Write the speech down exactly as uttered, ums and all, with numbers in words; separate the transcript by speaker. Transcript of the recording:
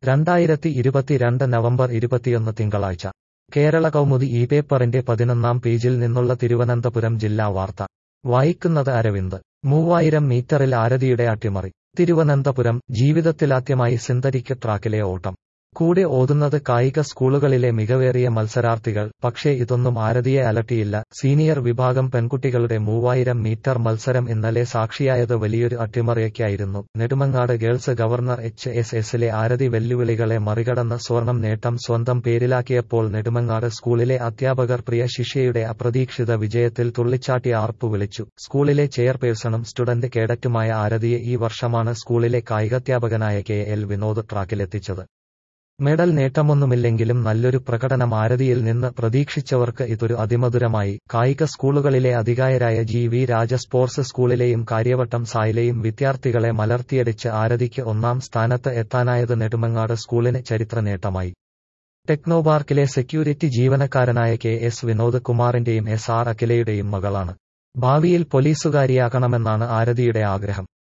Speaker 1: രണ്ടായിരത്തി ഇരുപത്തിരണ്ട് നവംബർ ഇരുപത്തിയൊന്ന് തിങ്കളാഴ്ച കേരള കൗമുദി ഈ പേപ്പറിന്റെ പതിനൊന്നാം പേജിൽ നിന്നുള്ള തിരുവനന്തപുരം ജില്ലാ വാർത്ത വായിക്കുന്നത് അരവിന്ദ്. മൂവായിരം മീറ്ററിൽ ആരതിയുടെ അട്ടിമറി. തിരുവനന്തപുരം ജീവിതത്തിലാദ്യമായി സിന്തറ്റിക് ട്രാക്കിലെ ഓട്ടം. കൂടെ ഓടുന്നത് കായിക സ്കൂളുകളിലെ മികവേറിയ മത്സരാർത്ഥികൾ. പക്ഷേ ഇതൊന്നും ആരതിയെ അലട്ടിയില്ല. സീനിയർ വിഭാഗം പെൺകുട്ടികളുടെ മൂവായിരം മീറ്റർ മത്സരം ഇന്നലെ സാക്ഷിയായത് വലിയൊരു അട്ടിമറിയ്ക്കായിരുന്നു. Nedumangad girls government H S എസിലെ ആരതി വെല്ലുവിളികളെ മറികടന്ന് സ്വർണം നേട്ടം സ്വന്തം പേരിലാക്കിയപ്പോൾ നെടുമങ്ങാട് സ്കൂളിലെ അധ്യാപകർ പ്രിയ ശിഷ്യയുടെ അപ്രതീക്ഷിത വിജയത്തിൽ തുള്ളിച്ചാട്ടി ആർപ്പു വിളിച്ചു. സ്കൂളിലെ ചെയർപേഴ്സണും സ്റ്റുഡന്റ് കേഡറ്റുമായ ആരതിയെ ഈ വർഷമാണ് സ്കൂളിലെ കായികാധ്യാപകനായ കെ എൽ വിനോദ് ട്രാക്കിലെത്തിച്ചത്. മെഡൽ നേട്ടമൊന്നുമില്ലെങ്കിലും നല്ലൊരു പ്രകടനം ആരതിയിൽ നിന്ന് പ്രതീക്ഷിച്ചവർക്ക് ഇതൊരു അതിമധുരമായി. കായിക സ്കൂളുകളിലെ അധികായരായ ജി വി രാജ സ്പോർട്സ് സ്കൂളിലെയും കാര്യവട്ടം സായിലെയും വിദ്യാർത്ഥികളെ മലർത്തിയടിച്ച് ആരതിക്ക് ഒന്നാം സ്ഥാനത്ത് എത്താനായത് നെടുമങ്ങാട് സ്കൂളിന് ചരിത്ര നേട്ടമായി. ടെക്നോപാർക്കിലെ സെക്യൂരിറ്റി ജീവനക്കാരനായ കെ എസ് വിനോദ് കുമാറിന്റെയും എസ് ആർ അഖിലയുടെയും മകളാണ്. ഭാവിയിൽ പോലീസുകാരിയാകണമെന്നാണ് ആരതിയുടെ ആഗ്രഹം.